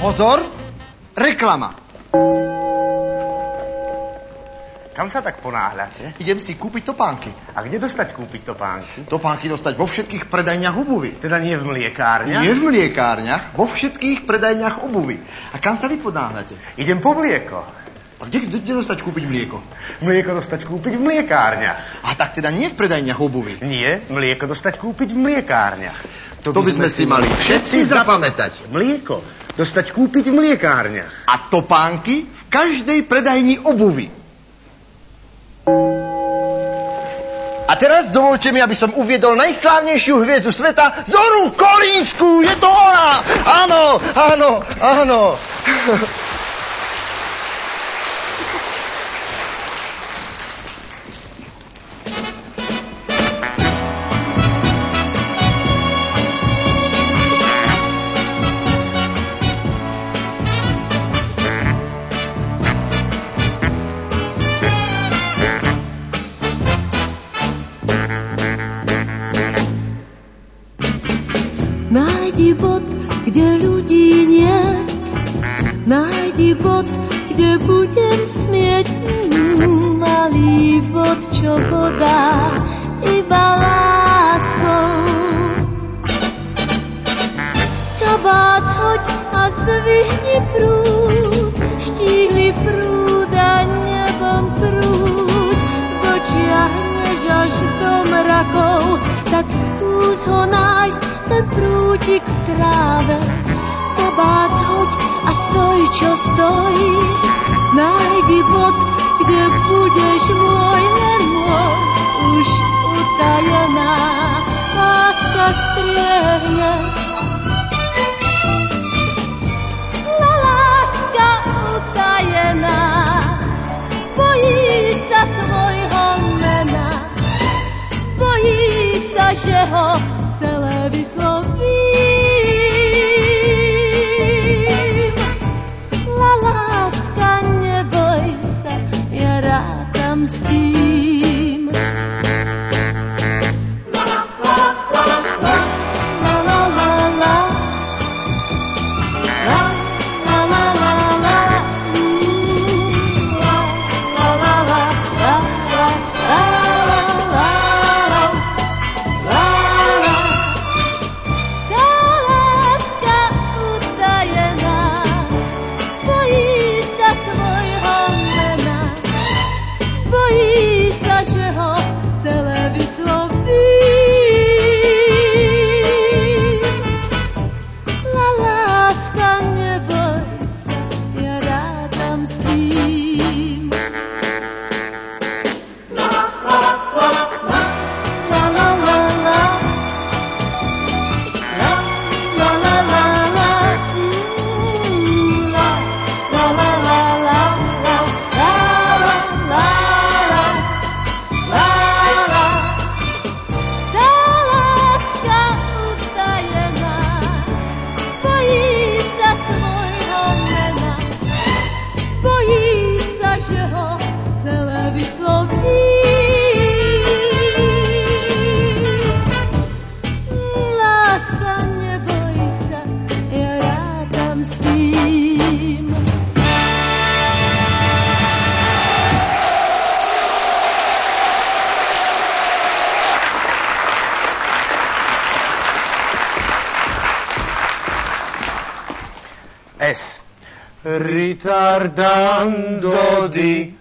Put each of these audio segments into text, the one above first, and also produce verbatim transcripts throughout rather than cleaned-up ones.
Pozor, reklama. Kam sa tak ponáhľate? Idem si kúpiť topánky. A kde dostať kúpiť topánky? Topánky dostať vo všetkých predajniach obuvy. Teda nie v mliekárniach? Nie v mliekárniach, vo všetkých predajniach obuvy. A kam sa vy ponáhľate? Idem po mlieko. A kde, kde, kde dostať kúpiť mlieko? Mlieko dostať kúpiť v mliekárniach. A tak teda nie v predajniach obuvy. Nie, mlieko dostať kúpiť v mliekárniach. To by, to by sme si mali všetci zapamätať. Mlieko dostať kúpiť v mliekárniach. A topánky v každej predajni obuvy. A teraz dovolte mi, aby som uviedol najslávnejšiu hviezdu sveta, Zoru Kolínsku. Je to ona! Áno, áno, áno. Nájdi bod, kde ľudí nie, nájdi bod, kde budem smieť. Mm, malý bod, čo bodá iba láskou. Kabát hoď a zdvihni prúd, štíhli prúd a nebom prúd. Dočiahneš až do mrakov, tak skús ho nájsť, ten prúdik v tráve. Kabát hoď a stoj, čo stojí. Nájdi bod, kde budeš môj, len môj. Už utajená láska striehne. La láska utajená bojí sa tvojho mena. Bojí sa, že ho celé vyslovím. La láska, neboj sa, ja rátam s tým. La la la la, la la la la, la la la la la, la la la la, la la la la. S. Ritardando di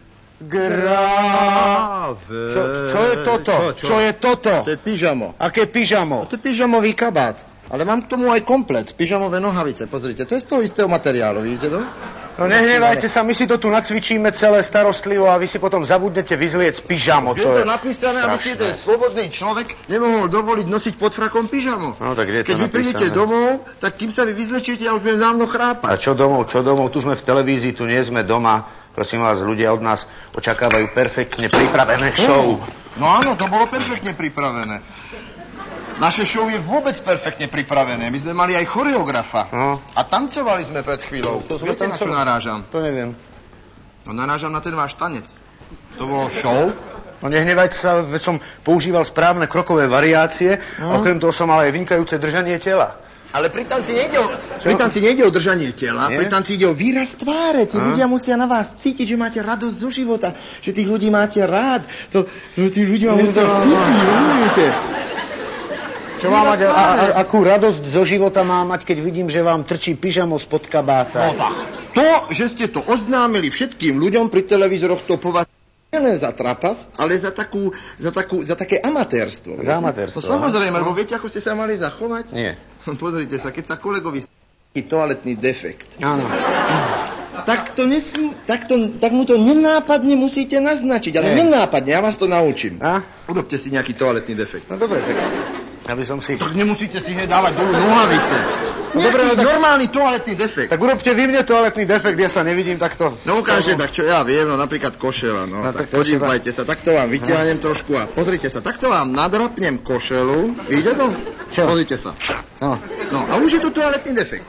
grave. Čo, čo je toto? Čo, čo? čo je toto? To je pyžamo. Aké pyžamo? To je pyžamový kabát. Ale mám k tomu aj komplet. Pyžamové nohavice, pozrite. To je z toho istého materiálu, vidíte to? No nehnevajte sa, my si to tu nacvičíme celé starostlivo a vy si potom zabudnete vyzliec pyžamo. Je to, to napísané, aby si ten slobodný človek nemohol dovoliť nosiť pod frakom pyžamo. No, tak je to Keď vy prídete domov, tak kým sa vy vyzlečíte, ja už budem dávno chrápať. A čo domov, čo domov? Tu sme v televízii, tu nie sme doma. Prosím vás, ľudia od nás očakávajú perfektne pripravené show. No áno, to bolo perfektne pripravené. Naše show je vôbec perfektne pripravené. My sme mali aj choreografa. No. A tancovali sme pred chvíľou. To Viete, na čo narážam? To neviem. No narážam na ten váš tanec. To bolo show? No nehnevajte sa, veď som používal správne krokové variácie. No. Okrem toho som mal aj vynikajúce držanie tela. Ale pri tanci nejde o, pri tanci nejde o držanie tela, Nie? pri tanci ide o výraz tváre. Tí ľudia musia na vás cítiť, že máte radosť zo života, že tých ľudí máte rád. To, to tí ľudia musia cítiť, rozumiete? Čo má mať, a, a, akú radosť zo života má mať, keď vidím, že vám trčí pyžamo spod kabáta? No tak. To, že ste to oznámili všetkým ľuďom pri televízoroch, to považujem nie za trapas, ale za, takú, za, takú, za také amatérstvo. Za amatérstvo. To samozrejme, lebo viete, ako ste sa mali zachovať? Nie. Pozrite sa, keď sa kolegovi s***í toaletný defekt. Áno. Tak, to nesmí, tak, to, tak mu to nenápadne musíte naznačiť, ale Nie. nenápadne, ja vás to naučím. A? Urobte si nejaký toaletný defekt. No dobre, tak aby som si... Tak nemusíte si hneď dávať dolu nohavice. No Nejaký dobre, no tak- normálny toaletný defekt. Tak urobte vy mne toaletný defekt, ja sa nevidím takto. No ukážte, tak čo ja viem, no napríklad košela, no, No, tak, tak podívajte sa, takto vám vytiahnem trošku a pozrite sa, takto vám nadrapnem košelu, vidíte to? Čo? Pozrite sa. No. No a už je tu toaletný defekt.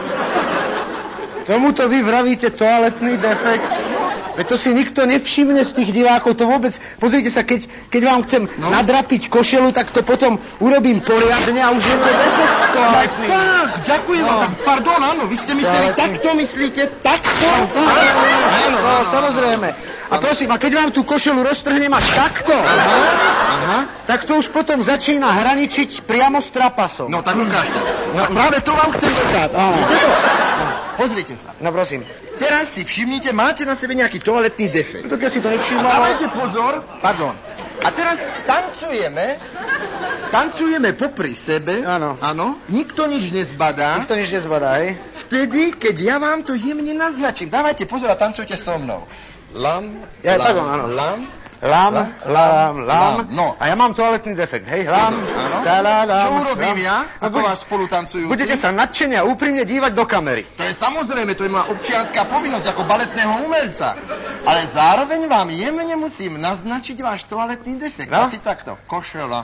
Tomuto vy vravíte toaletný defekt? Veď to si nikto nevšimne z tých divákov, to vôbec... Pozrite sa, keď, keď vám chcem No. nadrapiť košelu, tak to potom urobím poriadne a už je to defekt toaletný. Tak, ďakujem vám, No. tak pardon, áno, vy ste mysleli, Toaletný. takto myslíte, takto? Áno, no, samozrejme. A prosím, a keď vám tú košelu roztrhnem až takto, Aha. tak to už potom začína hraničiť priamo s trapasom. No tak ukážte. No, práve to vám chcem dokázať. Áno. Vidíte to? Pozrite sa. No prosím. Teraz si všimnite, máte na sebe nejaký toaletný defekt. Tak ja si to A nevšímam. dávajte pozor, pardon. A teraz tancujeme, tancujeme popri sebe, Áno. áno, nikto nič nezbadá, Nikto nič nezbadá, hej? vtedy, keď ja vám to jemne naznačím. Dávajte pozor a tancujte so mnou. Lam, Ja, lam, tak, áno. lam, Lám, Lám, lám, lám. lám, no. A ja mám toaletný defekt, hej? Lám, áno. tá-lá, lám, Čo urobím lám. ja, No, ako buď- váš spolutancujúci? Budete sa nadšene a úprimne dívať do kamery. To je samozrejme, to je moja občianská povinnosť ako baletného umelca. Ale zároveň vám jemne musím naznačiť váš toaletný defekt. No? Asi takto. Košela.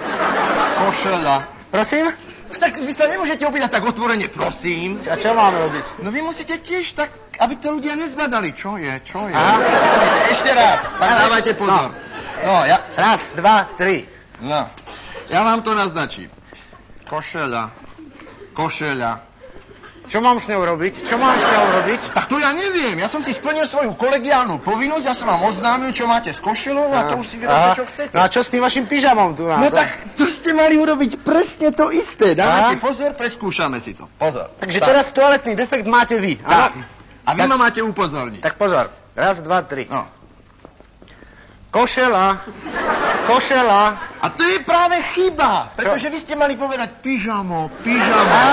Košela. Prosím? Tak vy sa nemôžete opýtať tak otvorene, prosím. A čo mám robiť? No vy musíte tiež tak, aby to ľudia nezbadali. Čo je, čo je? Aha. Počkajte, ešte raz. Tak dávajte pozor. No, ja... Raz, dva, tri. No. Ja vám to naznačím. Košela. Košela. Čo mám s ňou robiť? Čo mám s ňou robiť? Tak to ja neviem. Ja som si splnil svoju kolegiálnu povinnosť, ja som vám oznámil, čo máte s košelou, a to už si vyrobte, čo chcete. No a čo s tým vašim pyžamom tu? No tak to ste mali urobiť presne to isté. Dávajte Aha. pozor, preskúšame si to. Pozor. Takže Tak. teraz toaletný defekt máte vy. Tak. Áno. A vy Tak- ma máte upozorniť. Tak pozor. Raz, dva, tri. No. Košela. Košela. A to je práve chyba, pretože vy ste mali povedať pyžamo, pyžamo. Á,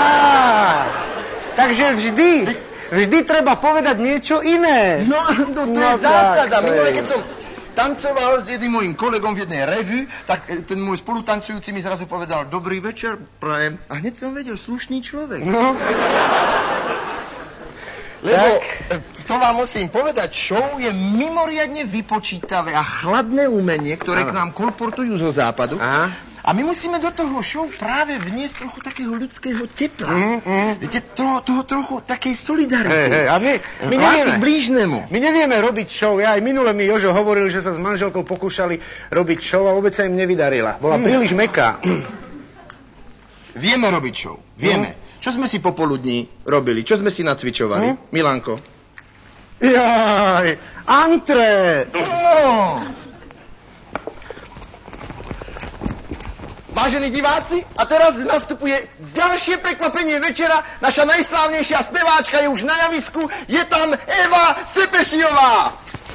takže vždy, vždy treba povedať niečo iné. No, no to No je zásada. tak to Minule, je. keď som tancoval s jedným mojim kolegom v jednej revue, tak e, ten môj spolutancujúci mi zrazu povedal, dobrý večer, prajem. A hneď som vedel, slušný človek. No, Lebo Tak. e, to vám musím povedať, show je mimoriadne vypočítavé a chladné umenie, ktoré Áno. k nám kolportujú zo západu. Aha. A my musíme do toho show práve vniesť trochu takého ľudského tepla. Mm, mm. Viete, toho, toho trochu takej solidarity. hej, hej, a my, my Lásky nevieme. k blížnemu. My nevieme robiť show. Ja aj minule mi Jožo hovoril, že sa s manželkou pokúšali robiť show a vôbec sa im nevydarila. Bola príliš mäkká. Vieme robiť show. Vieme. Čo sme si popoludní robili? Čo sme si nacvičovali? Hm? Milanko. Jaj, antré. No. Vážení diváci, a teraz nastupuje ďalšie prekvapenie večera. Naša najslávnejšia speváčka je už na javisku. Je tam Eva Sepešiová.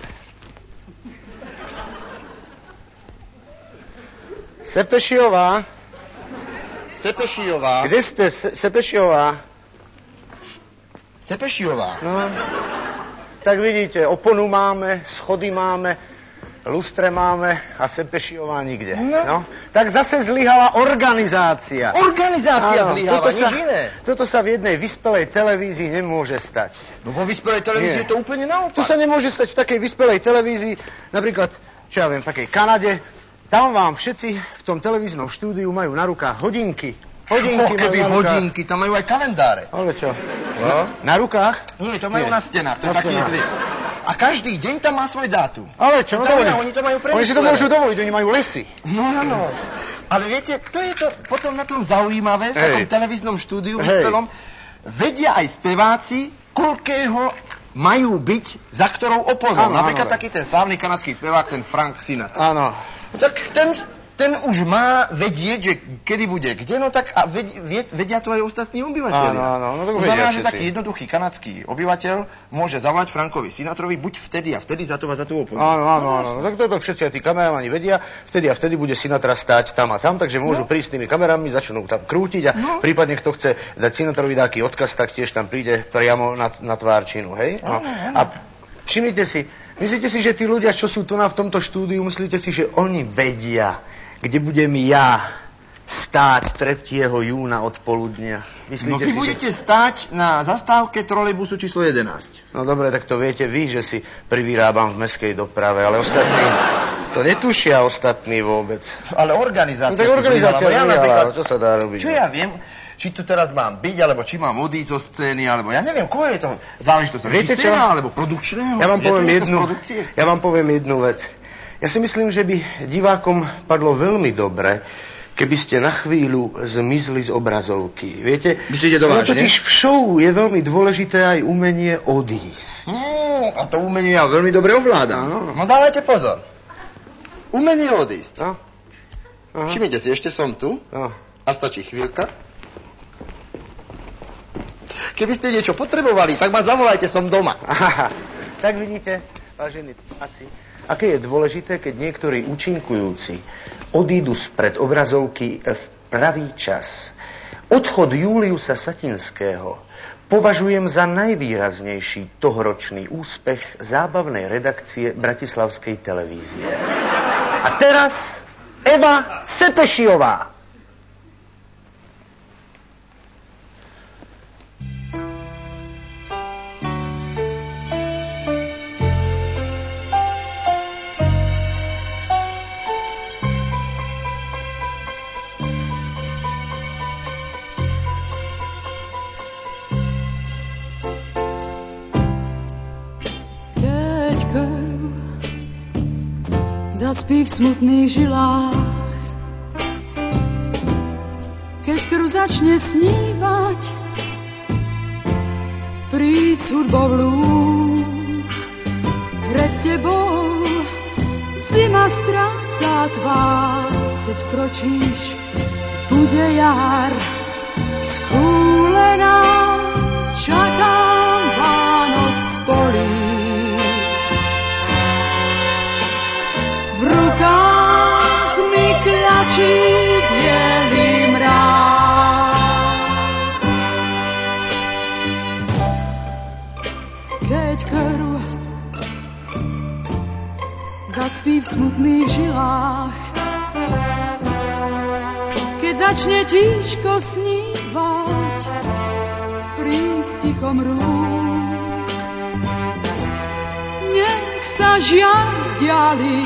Sepešiová. Sepešiová. Kde ste, Se- Sepešiová? Sepešiová. No, tak vidíte, oponu máme, schody máme, lustre máme a Sepešiová nikde. No. No. Tak zase zlyhala organizácia. Organizácia Áno, zlyháva, toto sa, nič iné. Toto sa v jednej vyspelej televízii nemôže stať. No vo vyspelej televízii Nie. je to úplne To naopak. sa nemôže stať v takej vyspelej televízii, napríklad, čo ja viem, v takej Kanade. Tam vám všetci v tom televíznom štúdiu majú na rukách hodinky. Hodinky Čo, keby majú na rukách. hodinky, tam majú aj kalendáre. Ale čo? No. Na rukách? Nie, to majú Nie. na stenách, to je Na taký stenách. zvyk. A každý deň tam má svoj dátum. Ale čo? To No znamená, dobre. oni to majú Oni si to premyslené. môžu dovoliť, oni majú lesy. No áno. Ale viete, to je to potom na tom zaujímavé, v Hej. takom televíznom štúdiu Hej. vyspelom. Vedia aj speváci, koľkého majú byť za ktorou oponou. Áno, Napríklad áno. taký ten slávny kanadský spevák, ten Frank Sinatra. Áno. Tak ten, ten už má vedieť, že kedy bude kde, no tak a ved, ved, vedia to aj ostatní obyvateľia. Áno, áno, no tak to znamená, vedia že všetci. taký jednoduchý kanadský obyvateľ môže zavolať Frankovi Sinatrovi buď vtedy a vtedy za to a za tú oponu. Áno, áno, áno. No, tak toto všetci aj tí kameramani vedia. Vtedy a vtedy bude Sinatra stáť tam a tam, takže môžu No. prísť s tými kamerami, začnú tam krútiť a No. prípadne kto chce dať Sinatrovi taký odkaz, tak tiež tam príde priamo na, na tvárčinu, hej? No. Áno, áno. A všimnite si, myslíte si, že tí ľudia, čo sú tu na v tomto štúdiu, myslíte si, že oni vedia, kde budem ja stáť tretieho júna odpoludnia? Myslíte No vy si, budete stáť na zastávke trolejbusu číslo jedenásť. No dobre, tak to viete vy, že si privyrábam v mestskej doprave, ale ostatní to netušia ostatní vôbec. Ale No organizácia... tak organizácia tu zlyhala, lebo ja zlyhala, napríklad, čo sa dá robiť? čo ja viem, či tu teraz mám byť, alebo či mám odísť zo scény, alebo ja neviem, koho je to záležitosť Viete čo? režiséra, alebo produkčného. Ja vám Je to poviem niekto z jednu, produkcie? ja vám poviem jednu vec. Ja si myslím, že by divákom padlo veľmi dobre, keby ste na chvíľu zmizli z obrazovky. Viete? Myslíte to ono vážne? totiž v show je veľmi dôležité aj umenie odísť. Mm, a to umenie ja veľmi dobre ovládam. Áno. No dávajte pozor. Umenie odísť. No? Aha. Všimnite si, ešte som tu No. a stačí chvíľka. Keby ste niečo potrebovali, tak ma zavolajte, som doma. Aha. Tak vidíte, vážení diváci, aké je dôležité, keď niektorí účinkujúci odídu spred obrazovky v pravý čas. Odchod Júliusa Satinského považujem za najvýraznejší tohoročný úspech zábavnej redakcie Bratislavskej televízie. A teraz Eva Sepešiová. Keď krv zaspí v smutných žilách, keď krv začne snívať, príď s hudbou lúč. Pred tebou zima stráca tvár, keď kročíš, bude jar schúlená, čakám Vánoc z polí. V rukách mi kľačí bielý mráz. Keď krv zaspí v smutných žilách, keď začne tížko snívať, príď s tichom rúk. Nech sa žiaľ vzdiali,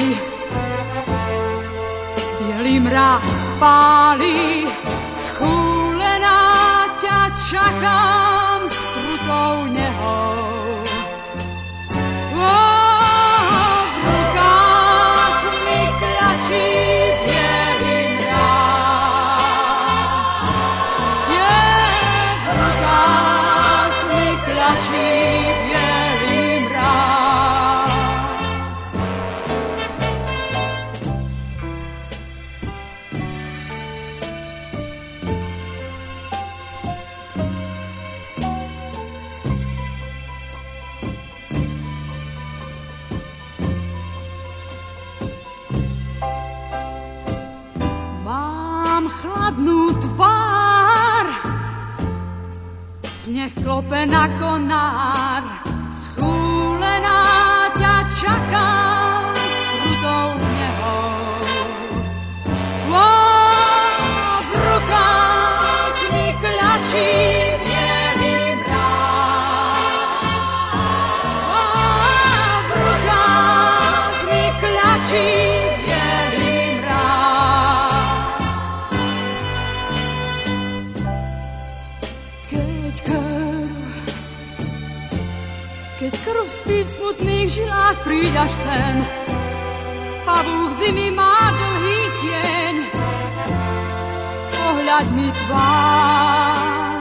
bielý mráz páli, schúlená ťa čakám s krutou nehou. Oh, v rukách mi kľačí bielý mráz. Yeah, v rukách mi kľačí bielý mráz. Mám chladnú tvár, sneh klope na konár, schúlená ťa čakám s krutou nehou. Oh, v rukách mi kľačí bielý mráz. Oh, v rukách mi kľačí bielý mráz. Keď krv, keď krv spí v smutných žilách, príď až sem. Pavúk zimy má dlhý tieň, ohľaď mi tvár.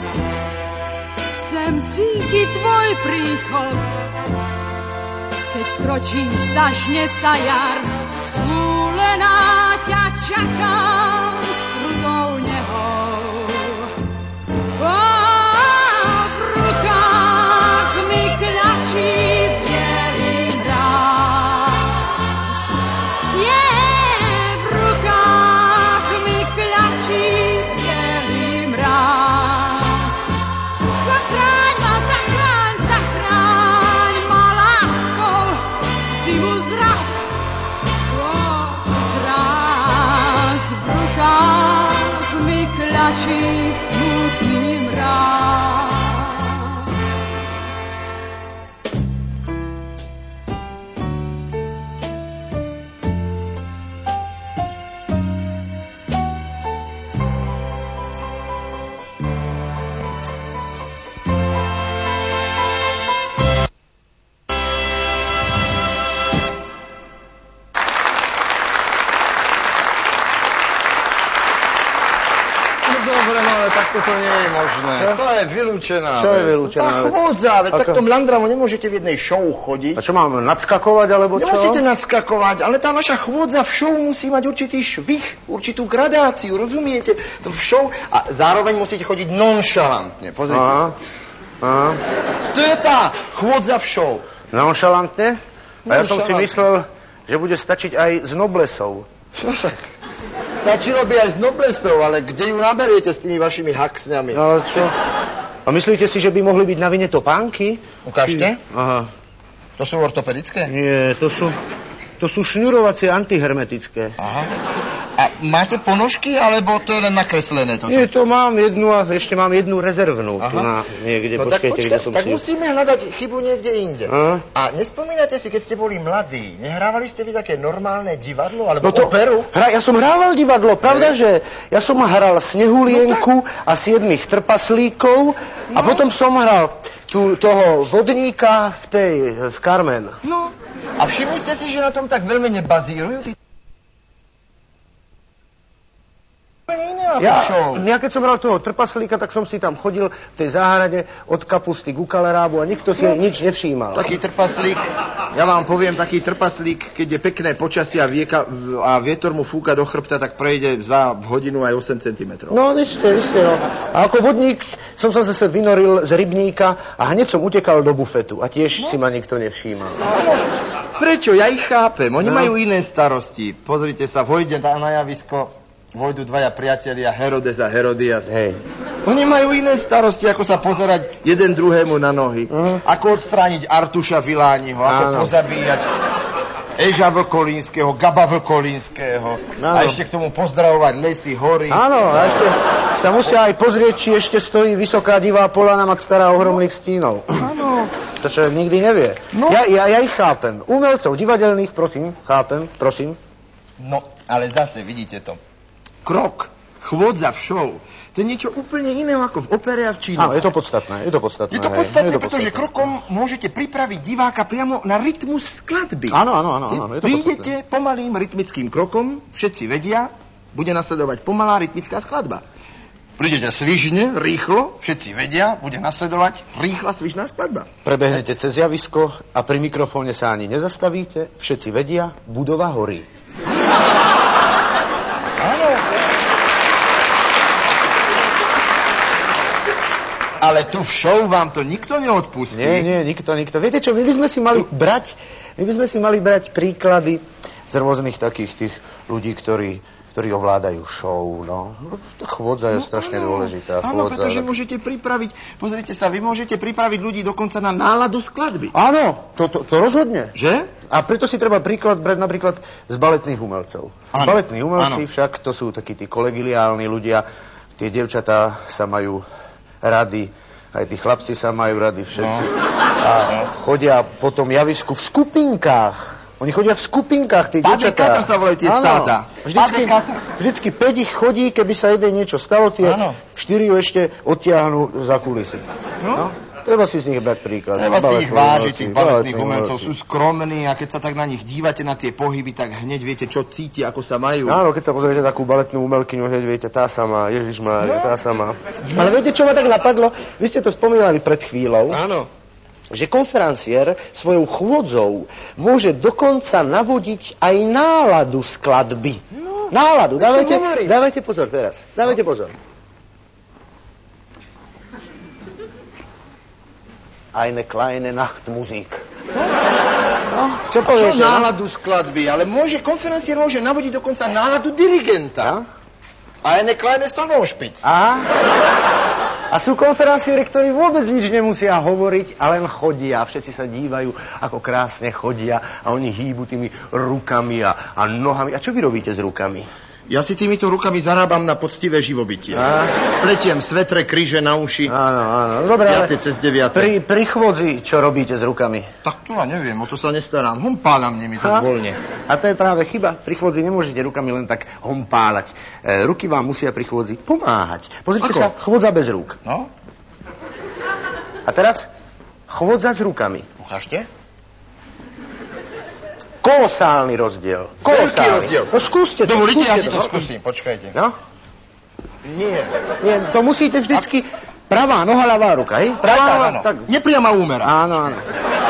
Chcem cítiť tvoj príchod, keď kročíš, zažne sa jar. Skúlená ťa čakám s krutou nehou. V rukách mi kľačí bielý mráz. Je, v rukách mi kľačí bielý mráz. Zachráň ma, zachráň, zachráň ma láskou, zimu zraz, zraz. V rukách mi kľačí smutný mráz. Dobre, no ale takto to nie je možné. Čo? To je vylúčená Čo je vec. vylúčená Tá vec? chôdza, veď Ako? takto mlandramo nemôžete v jednej show chodiť. A čo máme, nadskakovať, alebo čo? Nemusíte nadskakovať, ale tá vaša chôdza v show musí mať určitý švih, určitú gradáciu, rozumiete? To v show a zároveň musíte chodiť nonšalantne, pozrite Aha. sa. Aha. To je tá chôdza v show. Nonšalantne? A ja som si Nonšalantne. myslel, že bude stačiť aj s noblesou. Čo však? Stačilo by aj s noblesou, ale kde ju naberiete s tými vašimi haxňami? No ale čo? A myslíte si, že by mohli byť na vine topánky? Ukážte. Aha. To sú ortopedické? Nie, to sú, to sú šňurovacie antihermetické. Aha. A máte ponožky, alebo to je len nakreslené toto? Nie, to mám jednu a ešte mám jednu rezervnú. Tu Aha. na, niekde, No tak počkajte, počkaj, kde som tak si... musíme hľadať chybu niekde inde. Aha. A nespomínate si, keď ste boli mladí, nehrávali ste vy také normálne divadlo, alebo No to, operu? hra, ja som hrával divadlo, pravda, že ja som hral Snehulienku a siedmých trpaslíkov a potom som hral tu, toho vodníka v tej, v Carmen. No. A všimli ste si, že na tom tak veľmi nebazírujú? Tí... Iné ako Ja, show. ja keď som hral toho trpaslíka, tak som si tam chodil v tej záhrade od kapusty ku kalerábu a nikto si nič nevšímal. Taký trpaslík, ja vám poviem, taký trpaslík, keď je pekné počasie a, vieka, a vietor mu fúka do chrbta, tak prejde za hodinu aj osem centimetrov. No, isté, isté, no. A ako vodník som sa zase vynoril z rybníka a hneď som utekal do bufetu a tiež no. si ma nikto nevšímal. Áno. Prečo? Ja ich chápem. Oni No. majú iné starosti. Pozrite sa, vojde na javisko, vojdu dvaja priatelia, Herodes a Herodias. Hej. Oni majú iné starosti, ako sa pozerať jeden druhému na nohy. Mhm. Ako odstrániť Artuša Vilániho, ako Áno. pozabíjať Eža Vlkolínskeho, Gaba Vlkolínskeho. Áno. A ešte k tomu pozdravovať lesy, hory. Áno, a ešte sa musia aj pozrieť, či ešte stojí vysoká divá poľana nad stará ohromných stínov. Áno. To človek nikdy nevie. No. Ja, ja, ja ich chápem. Umelcov divadelných, prosím, chápem, prosím. No, ale zase, vidíte to. Krok, chôdza v show, to je niečo úplne iného ako v opere a v číne. Áno, je to podstatné, je to podstatné. Je to hej, podstatné, je to pretože podstatné. krokom môžete pripraviť diváka priamo na rytmus skladby. Áno, áno, áno, áno, je to Prídete pomalým rytmickým krokom, všetci vedia, bude nasledovať pomalá rytmická skladba. Prídete svižne, rýchlo, všetci vedia, bude nasledovať rýchla svižná skladba. Prebehnete cez javisko a pri mikrofóne sa ani nezastavíte, všetci vedia, budova horí. Áno. Ale tu v show vám to nikto neodpustí. Nie, nie, nikto, nikto. Viete čo, my by sme si mali brať, my by sme si mali brať príklady z rôznych takých tých ľudí, ktorí, ktorí ovládajú show, no. Chôdza je No, strašne áno. dôležitá. Áno, chôdza. pretože môžete pripraviť, pozrite sa, vy môžete pripraviť ľudí dokonca na náladu skladby. Áno, to, to, to rozhodne. Že? A preto si treba príklad brať napríklad z baletných umelcov. Áno, Baletní umelci áno. však to sú takí tí kolegiálni ľudia, tie dievčatá sa majú rady, aj tí chlapci sa majú rady všetci. No. A chodia po tom javisku v skupinkách. Oni chodia v skupinkách, tí dievčatá. Padekatr sa volajú tie Áno. stáda. Vždycky, Padekatr. vždycky päť ich chodí, keby sa jeden niečo stalo, tie Áno. štyri ju ešte odtiahnu za kulisy. No. Treba si z nich brať príklad. Treba si ich vážiť, tých baletných umelcov. Sú skromní a keď sa tak na nich dívate, na tie pohyby, tak hneď viete, čo cítia, ako sa majú. Áno, keď sa pozriete takú baletnú umelkyňu, hneď viete, tá sama, Ježišmária, no. tá sama. Ale viete, čo ma tak napadlo? Vy ste to spomínali pred chvíľou. Áno. Že konferenciér svojou chôdzou môže dokonca navodiť aj náladu skladby. No, náladu. Dávajte, dávajte pozor teraz. Dávajte pozor. Eine kleine Nachtmusik. No, čo poviete? Čo náladu skladby? Ale môže, konferenciér môže navodiť dokonca náladu dirigenta. A eine kleine Salonspitz. A? A sú konferenciéri, ktorí vôbec nič nemusia hovoriť a len chodia. Všetci sa dívajú, ako krásne chodia a oni hýbu tými rukami a, a nohami. A čo vy robíte s rukami? Ja si týmito rukami zarábam na poctivé živobytie. A? Pletiem svetre, kríže na uši. Áno, áno. Dobre, ale cez deviate. Pri, pri chôdzi, čo robíte s rukami? Tak to ja neviem, o to sa nestarám. Hompáľam nimi tak voľne. A to je práve chyba. Pri chôdzi nemôžete rukami len tak hompáľať. E, ruky vám musia pri chôdzi pomáhať. Pozrite sa, chôdza bez rúk. No? A teraz chôdza s rukami. Ukážte. Kolosálny rozdiel. Kolosálny rozdiel. No skúste to. Dovolíte, ja si to to skúsim, počkajte. No? Nie. Nie, to musíte vždycky... Pravá noha, ľavá ruka, hej? Pravá tak, noha, áno. tak... Nepriama úmera. Áno, áno.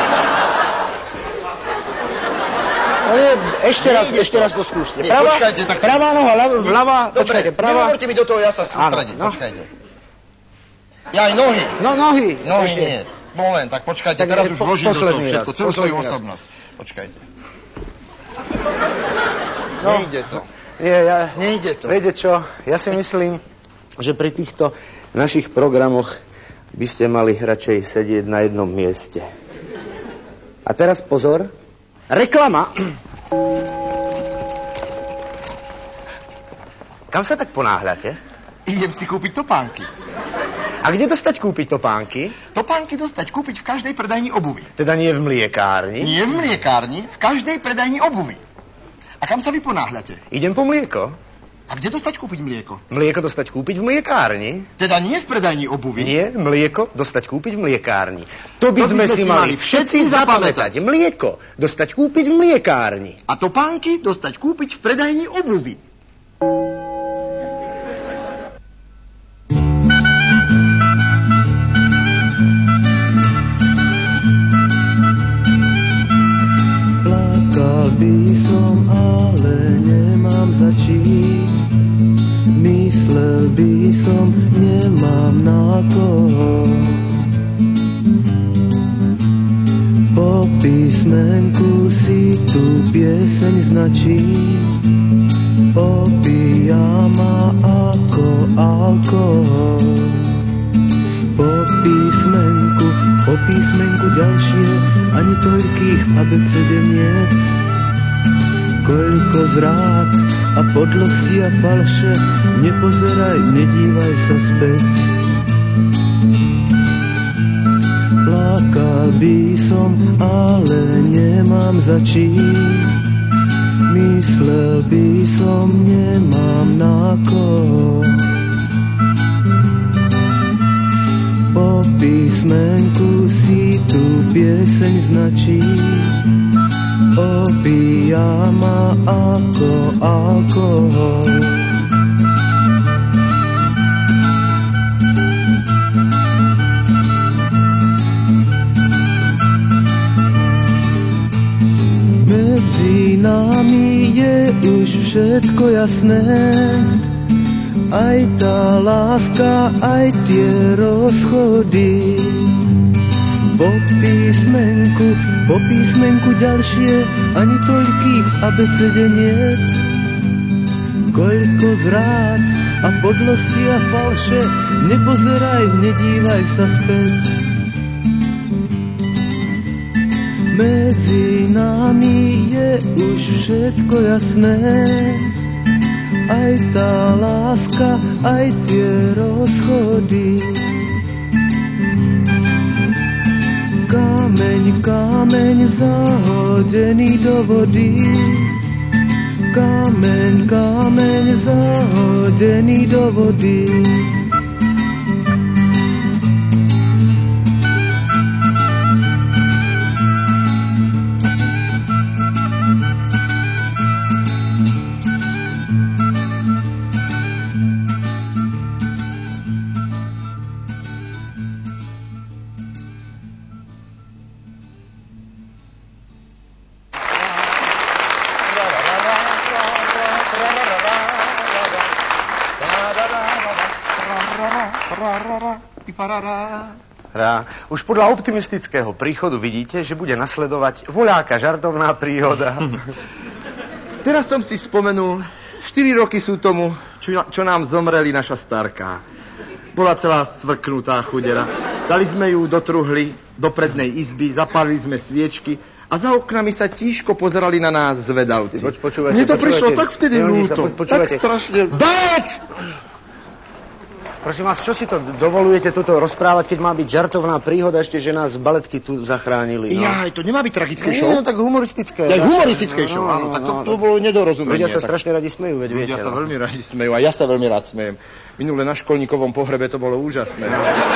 Ale ešte raz, Nie, ešte to. raz to skúšte. Nie, pravá, počkajte, tak... Pravá noha, ľavá, ľavá... Dobre, počkajte, pravá... nehovorte mi do toho, ja sa sústrediť, no. počkajte. Ja aj nohy. No, nohy. Nohy ešte. nie. Moment, tak počkajte, Tak teraz je už po- vložím do toho posledný všetko, raz, celú svoju posledný raz. osobnosť. Počkajte. No. Nejde to. Nie, ja... Nejde to. Viete čo, ja si myslím, že pri týchto našich programoch by ste mali radšej sedieť na jednom mieste. A teraz pozor. Reklama. Kam sa tak ponáhľate? Idem si kúpiť topánky. A kde dostať kúpiť topánky? Topánky dostať kúpiť v každej predajni obuvy. Teda nie v mliekárni? Nie v mliekárni, v každej predajni obuvy. A kam sa vy ponáhľate? Idem po mlieko. A kde dostať kúpiť mlieko? Mlieko dostať kúpiť v mliekárni? Teda nie v predajni obuvy. Nie, mlieko dostať kúpiť v mliekárni. To by, To by sme, sme si si mali mali všetci všetci zapamätať. Mlieko dostať kúpiť v mliekárni. A topánky dostať kúpiť v predajni obuvy. Plakal by som, ale nemám za čím. Myslel by som, nemám na koho. Po písmenku si tu pieseň značím. Opíja ma ako alkohol. Po písmenku, po písmenku ďalšie, ani toľkých v abecede niet. Koľko zrád a podlosti a falše, nepozeraj, nedívaj sa späť. Plakal by som, ale nemám za čím. Myslel by som, nemám na koho. Po písmenku si tu pieseň značí. Opíja ma ako alkohol. Medzi nami je už všetko jasné, aj tá láska, aj tie rozchody. Po písmenku, po písmenku ďalšie, ani toľkých v abecede niet. Koľko zrád a podlosti a falše, nepozeraj, nedívaj sa späť. Medzi nami je už všetko jasné, aj tá láska, aj tie rozchody. Kameň, kameň zahodený do vody. Kameň, kameň zahodený do vody. piparará. Rá. Už podľa optimistického príchodu vidíte, že bude nasledovať voľáka žartovná príhoda. Teraz som si spomenul, štyri roky sú tomu, čo, čo nám zomreli naša starká. Bola celá scvrknutá chudera. Dali sme ju do truhly, do prednej izby, zapálili sme sviečky a za oknami sa tížko pozerali na nás zvedavci. Poč, počúvajte, Mne to počúvajte, prišlo tak vtedy ľúto, tak strašne... Dať! Prosím vás, čo si to dovolujete toto rozprávať, keď má byť žartovná príhoda, ešte, že nás baletky tu zachránili? No? Jaj, to nemá byť tragické show? Nie, no tak humoristické. Ja, humoristické show, áno, tak to, to bolo nedorozumenie. Ľudia sa tak... strašne radi smejú, veď viete. Ľudia sa veľmi radi smejú a ja sa veľmi rád smejem. Minule na školníkovom pohrebe to bolo úžasné.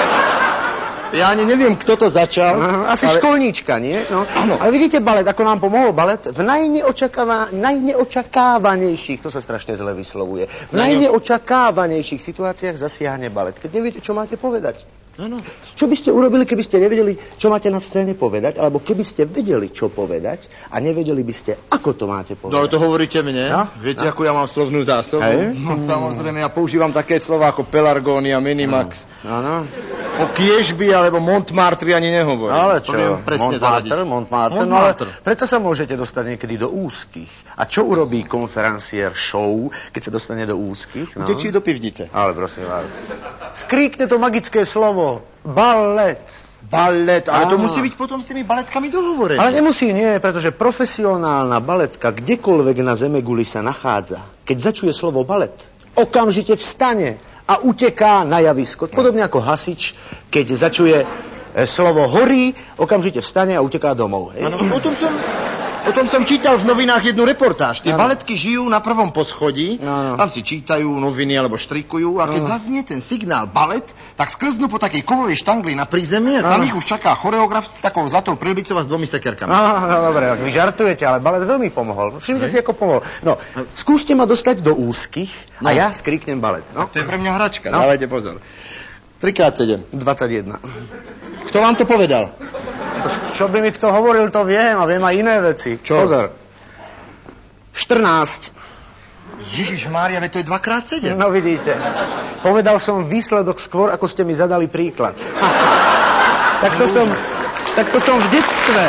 Ja ani neviem, kto to začal. Aha, asi ale... školníčka, nie? No. Áno. Ale vidíte balet, ako nám pomohol balet v najneočakáva... najneočakávanejších, to sa strašne zle vyslovuje, v najneočakávanejších situáciách zasiahne balet. Keď neviete, čo máte povedať. Áno. Čo by ste urobili, keby ste nevedeli, čo máte na scéne povedať, alebo keby ste vedeli, čo povedať a nevedeli by ste, ako to máte povedať? No ale to hovoríte mne? No? Viete, no? Akú ja mám slovnú zásobu? Hej? No samozrejme, ja používam také slova ako Pelargónia, Minimax. Áno. O Kiežby alebo Montmartre ani nehovorím. Ale čo? Presne Montmartre, Montmartre, no ale preto sa môžete dostať niekedy do úzkých. A čo urobí konferenciér show, keď sa dostane do úzkých? No? Utečí do pivnice. Ale prosím vás. Skríkne to magické slovo. Balet. Balet, ale Áno. to musí byť potom s tými baletkami dohovorené. Ale nemusí, nie, pretože profesionálna baletka kdekoľvek na zemeguli sa nachádza, keď začuje slovo balet, okamžite vstane a uteká na javisko. Podobne ako hasič, keď začuje e, slovo horí, okamžite vstane a uteká domov. Áno, o tom som... O tom som čítal v novinách jednu reportáž. Tie ano. baletky žijú na prvom poschodí, ano. Tam si čítajú noviny alebo štrikujú a keď ano. zaznie ten signál balet, tak sklznú po takej kovovej štangli na prízemie a tam ano. ich už čaká choreograf s takou zlatou prilbicou a s dvomi sekerkami. No, no dobre, vy žartujete, ale balet veľmi pomohol. Všimnite si, ako pomohol. No, skúšte ma dostať do úzkých no. a ja skriknem balet. No. Tak to je pre mňa hračka, no. Dávajte pozor. tri krát sedem. dvadsaťjeden. Kto vám to povedal? Čo by mi kto hovoril, to viem a viem aj iné veci. Čo? Pozor. štrnásť. Ježišmária, veď to je dva krát sedem. No vidíte. Povedal som výsledok skôr, ako ste mi zadali príklad. tak, to som, tak to som v detstve.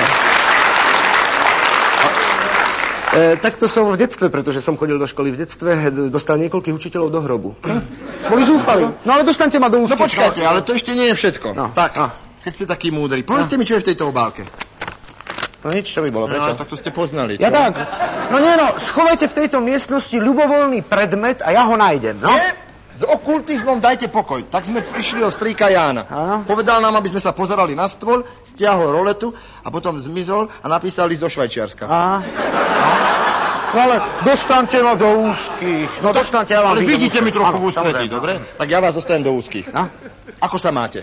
E, tak to som v detstve, pretože som chodil do školy v detstve, dostal niekoľkých učiteľov do hrobu. Hm? Boli zúfali. No ale dostaňte ma do úzkých. No počkajte, ale to ešte nie je všetko. No. Tak. No. Keď ste taký múdry. Povedzte no. mi, čo je v tejto obálke. No nič, čo by bolo, prečo? No, tak to ste poznali. Čo? Ja tak. No nie, no, schovajte v tejto miestnosti ľubovoľný predmet a ja ho nájdem, no? Nie, s okultizmom dajte pokoj. Tak sme prišli od strýka Jána. Áno. Povedal nám, aby sme sa pozerali na stôl, stiahol roletu a potom zmizol a napísali zo Švajčiarska. Aha. No ale dostaňte ma do úzkých. No dostaňte, ja vám... Ale vidíte mi trochu v ústretí, dobre? Tak ja vás dostanem do úzkých. A? Ako sa máte?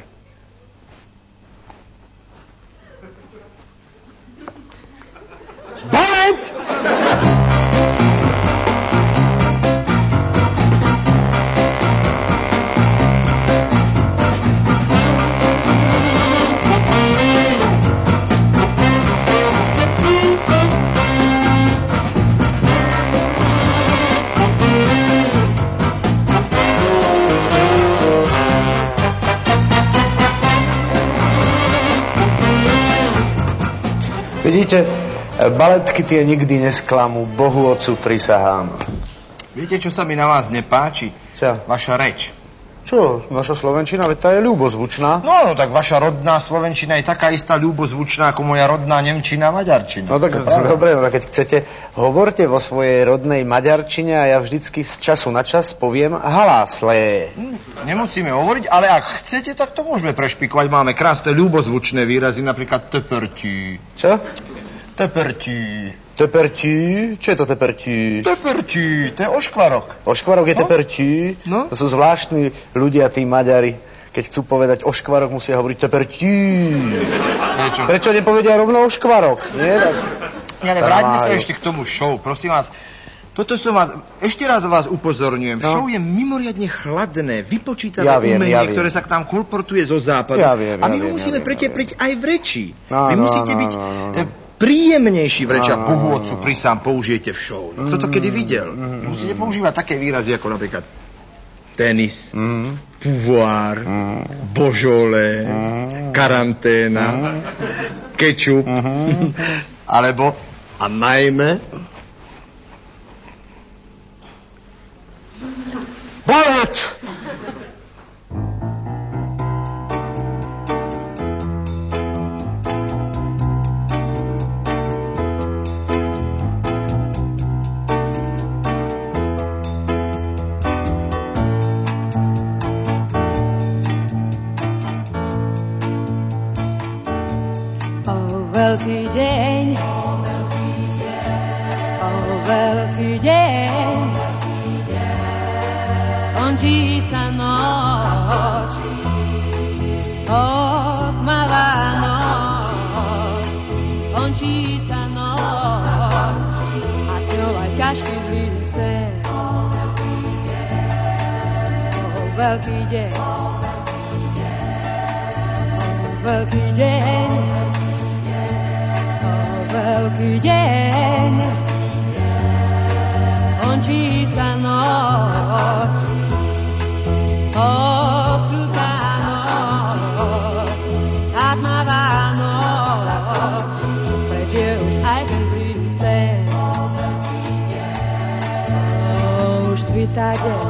Balet! Vidíte, baletky tie nikdy nesklamú, Bohu Otcu prisahám. Viete, čo sa mi na vás nepáči? Čo? Vaša reč. Čo? Vaša slovenčina, veď tá je ľúbozvučná. No, no, tak vaša rodná slovenčina je taká istá ľúbozvučná ako moja rodná nemčina a maďarčina. No tak dobre, no keď chcete, hovorte vo svojej rodnej maďarčine a ja vždycky z času na čas poviem halásle. Hm, nemusíme hovoriť, ale ak chcete, tak to môžeme prešpikovať. Máme krásne ľúbozvučné výrazy, napríklad tepertí. Čo? Tepertí. Tepertí? Čo je to tepertí? Tepertí, to je oškvarok. Oškvarok je no? tepertí? No? To sú zvláštni ľudia, tí Maďari. Keď chcú povedať oškvarok, musia hovoriť tepertí. Niečo. Prečo nepovedia rovno oškvarok? Nie? Ja, ale vráťme sa ešte k tomu show. Prosím vás, toto som vás, ešte raz vás upozorňujem. No? Show je mimoriadne chladné, vypočítavé ja viem, umenie, ja ktoré sa k nám kolportuje zo západu. Ja viem, a my ja ho viem, musíme ja viem, pretepriť ja aj v reči. No, Vy no, musíte no, byť... No, no, no. príjemnejší v rečiach. Bohu Otcu prisám použijete v show. No, kto to kedy videl? Musíte používať také výrazy ako napríklad tenis, Mm. pouvoir, Mm. božole, Mm. karanténa, Mm. kečup, Mm. Alebo? a najmä Balet! Veľký deň, o veľký deň, končí sa noc, otmavá noc, končí sa noc, a s ňou aj ťažký zlý sen. O veľký deň, o veľký deň, veľký deň, končí sa noc, okrutá noc, a tmavá noc, preč je už aj ten zlý sen. Už svitá deň.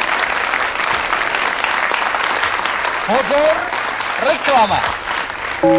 Pozor, reklama.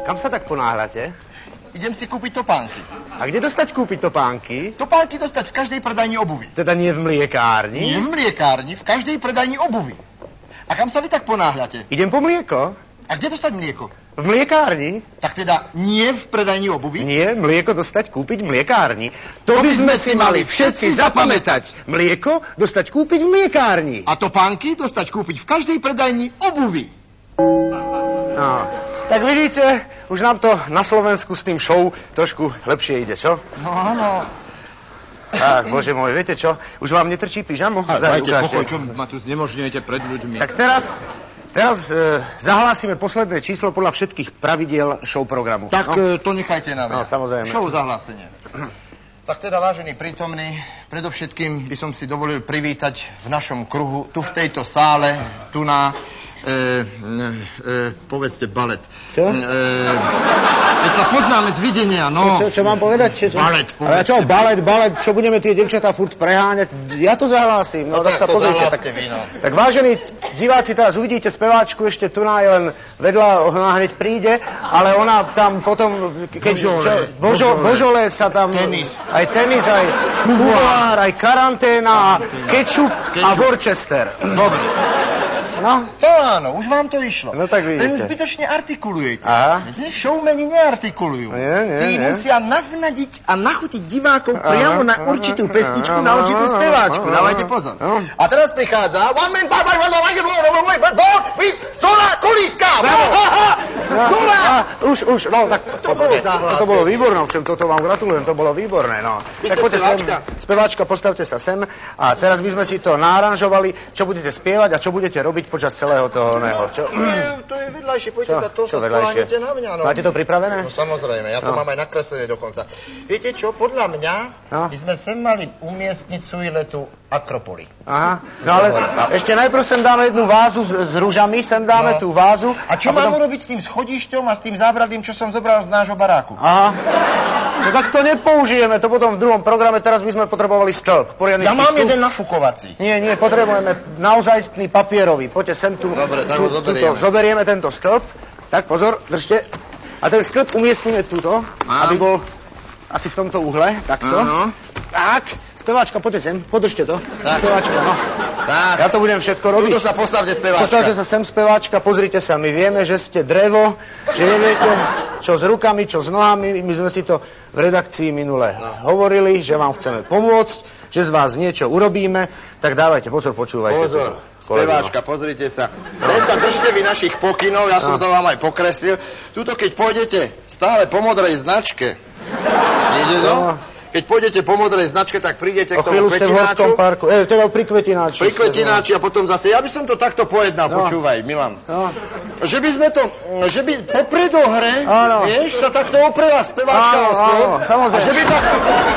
Kam sa tak ponáhľate? Idem si kúpiť topánky. A kde dostať kúpiť topánky? Topánky dostať v každej predajni obuvy. Teda nie v mliekárni? Nie v mliekárni, v každej predajni obuvy. A kam sa vy tak ponáhľate? Idem po mlieko. A kde dostať mlieko? V mliekárni? Tak teda nie v predajni obuvy? Nie, mlieko dostať kúpiť v mliekárni. To, to by sme si mali všetci zapamätať. Mlieko dostať kúpiť v mliekárni. A topánky dostať kúpiť v každej predajni obuvy. No, tak vidíte, už nám to na Slovensku s tým show trošku lepšie ide, čo? No, áno. Tak, bože môj, viete čo? Už vám netrčí pyžamo? Ale dajte pokoj, čo ma tu znemožňujete pred ľuďmi. Tak teraz, teraz e, zahlásime posledné číslo podľa všetkých pravidiel show programu. Tak no? e, to nechajte na mňa. No, samozrejme. Show zahlásenie. Tak teda, vážení prítomní, predovšetkým by som si dovolil privítať v našom kruhu, tu v tejto sále, tu na... E, e, povedzte balet. Čo? E, keď sa poznáme z videnia, no. Čo, čo mám povedať? Čo, čo? Balet, povedzte. Ale čo, balet, balet, čo budeme tie devčatá furt preháňať? Ja to zahlásim. No, no tak, tak sa to pozrite. zahláste vy, no. Tak vážení diváci, teraz uvidíte speváčku, ešte tu na je len vedľa, ona hneď príde, ale ona tam potom... Keď, božole, čo, božo, božole. božole sa tam... Tenis. Aj tenis, aj kuvoár, aj karanténa, kečup a Worcester. Dobre. No. To áno, už vám to išlo. No tak vidíte. Len zbytočne artikulujete. Aha. Viete, showmeni neartikulujú. Nie, nie, Tí nie. musia navnadiť a nachutiť divákov priamo na určitú pesničku, na určitú speváčku. Dávajte pozor. A teraz prichádza... Zora Kolíska! Už, už, no tak... To bolo zahlásenie. To bolo výborné, všem toto vám gratulujem, to bolo výborné, no. Vy Tak ste poďte sem, speváčka? speváčka, postavte sa sem a teraz by sme si to naaranžovali, čo budete spievať a čo budete robiť počas celého toho oného. Čo? To je, to je vedľajšie, poďte Čo? sa, to Čo sa vedľajšie? spoláhnete na mňa, no. Máte to pripravené? No samozrejme, ja to No. mám aj nakreslené dokonca. Viete čo, podľa mňa No. by sme sem mali umiestniť Suiletu Akropoly. Aha, no ale ešte najprv sem dáme jednu vázu s, s rúžami, sem dáme No. tú vázu. A čo potom... mám urobiť s tým schodišťom a s tým zábradlím, čo som zobral z nášho baráku? Aha. No tak to nepoužijeme, to potom v druhom programe, teraz by sme potrebovali stĺp. Poriadny Ja mám stĺp. jeden nafukovací. Nie, nie, potrebujeme naozajstný papierový. Poďte sem tu. Dobre, tak ho tu- zoberieme. tuto, zoberieme tento stĺp. Tak, pozor, držte. A ten stĺp umiestnime tuto, Mám. aby bol asi v tomto uhle, takto. Áno. Tak, speváčka, poďte sem, podržte to. Tak. Speváčka, no. Tak. Ja to budem všetko robiť. Tuto sa postavte, speváčka. Postavte sa sem, speváčka, pozrite sa, my vieme, že ste drevo, že neviete, čo s rukami, čo s nohami. My sme si to v redakcii minule hovorili, že vám chceme pomôcť, že z vás niečo urobíme, tak dávajte, pozor, počúvajte. Pozor, Kolego. speváčka, pozrite sa. Len sa držte vy našich pokynov, ja som No. to vám aj pokreslil. Tuto, keď pôjdete stále po modrej značke, ide to? No. Keď pôjdete po modrej značke, tak prídete O k tomu chvíľu ste v Horskom kvetináču. parku, e, teda pri kvetináči. Pri kvetináči a potom zase, ja by som to takto pojednal, No. počúvaj, Milan. No. Že by sme to, že by po predohre, Áno. vieš, sa takto oprela speváčka Áno, o stôl. áno, samozrejme. A že by tak...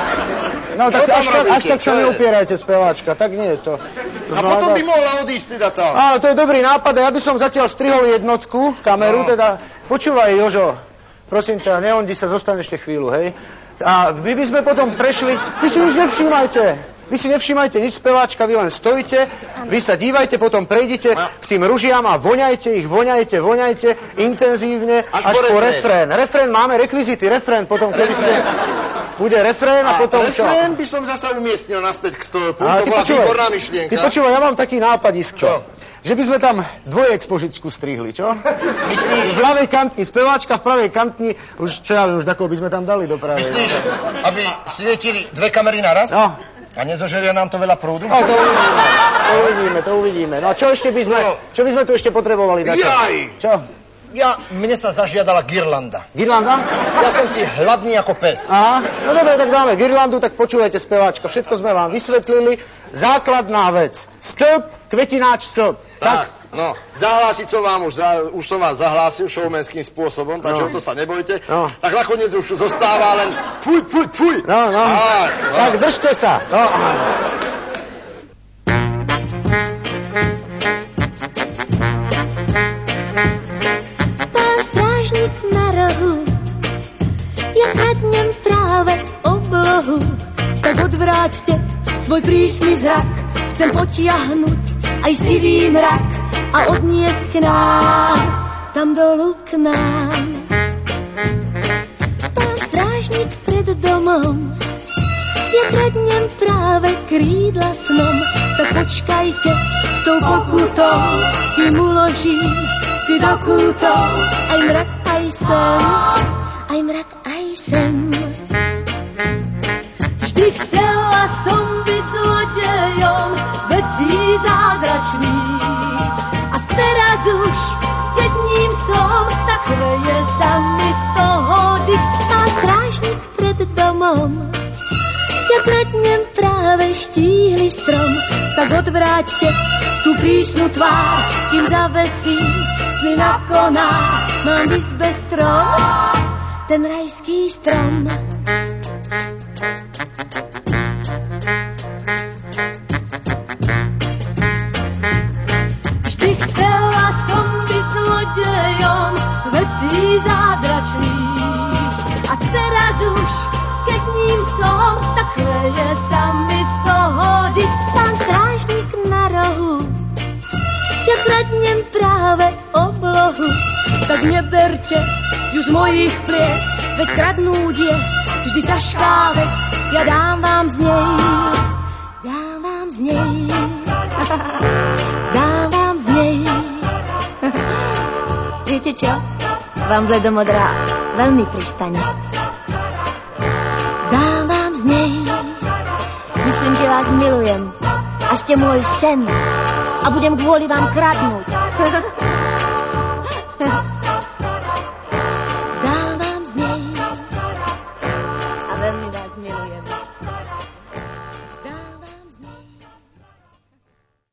No Čo tak tam až, tak, robíte? až tak sa Čo je? neupierajte, speváčka, tak nie je to. A potom by mohla odísť teda tam. Áno, to je dobrý nápad, a ja by som zatiaľ strihol jednotku, kameru, No. teda, počúvaj, Jožo, prosím ťa, neondi sa, zostaň ešte chvíľu, hej. A my by sme potom prešli, vy si nič nevšímajte, vy si nevšímajte nič, speváčka, vy len stojte, vy sa dívajte, potom prejdite k tým ružiam a voňajte ich, voňajte, voňajte, intenzívne, Až až, po po refrén. refrén. Refrén, máme rekvizity, refrén, potom keby ste... Bude refrén a, A potom čo? refrén by som zasa umiestnil naspäť k stĺpu, A to ty bola počúvaj, výborná myšlienka. Ty počúvaj, ja mám taký nápadisko. Čo? Že by sme tam dvoje expožičku strihli, čo? Myslíš? V ľavej kantni speváčka, v pravej kantni, už čo ja viem, už takého by sme tam dali do pravej. Myslíš, aby svietili dve kamery naraz? No. A nezožeria nám to veľa prúdu? No, to uvidíme, to uvidíme, to uvidíme. No a čo ešte by sme, No. čo by sme tu ešte potrebovali? Také? Jaj! Čo? Ja, mne sa zažiadala girlanda. Girlanda? Ja som ti hladný ako pes. Aha, no dobre, tak dáme girlandu, tak počúvajte, speváčka, všetko sme vám vysvetlili. Základná vec, stĺp, kvetináč, stĺp. Tak, Tak, no, zahlásiť som vám už, za, už som vás zahlásil showmanským spôsobom, takže No. o to sa nebojte. No. Tak nakoniec už zostáva len fuj, fuj, fuj. no, no. Tak, no. Tak držte sa. No. Pán strážnik na rohu, ja kradnem práve oblohu. Tak odvráťte svoj príšný zrak, chcem potiahnuť aj sivý mrak a odniesť k nám, tam dolu k nám. domom. Ja kradnem práve krídla snom, tak počkajte s tou pokutou, kým uložím si do kútov aj mrak, aj sen, aj mrak, aj sen. Vždy chcela som byť zlodejom vecí zázračných a teraz už, keď ním som, tak chveje sa mi z toho dých. Pán strážnik pred domom, ja kradnem práve štíhly strom, tak odvráťte tú prísnu tvár, kým zavesím sny na konách. Mám v izbe strom, ten rajský strom. Vždy chcela som byť zlodejom vecí zázračných a teraz už, keď ním som, tak chveje sa mi z toho dých. Pán strážnik na rohu, ja kradnem práve oblohu, tak neberte ju z mojich pliec, veď kradnúť je vždy ťažká vec. Ja dám vám z nej, dám vám z nej, dám vám z nej. Viete čo? Vám bledomodrá veľmi pristane. Dám vám z nej, myslím, že vás milujem a ste môj sen a budem kvôli vám kradnúť.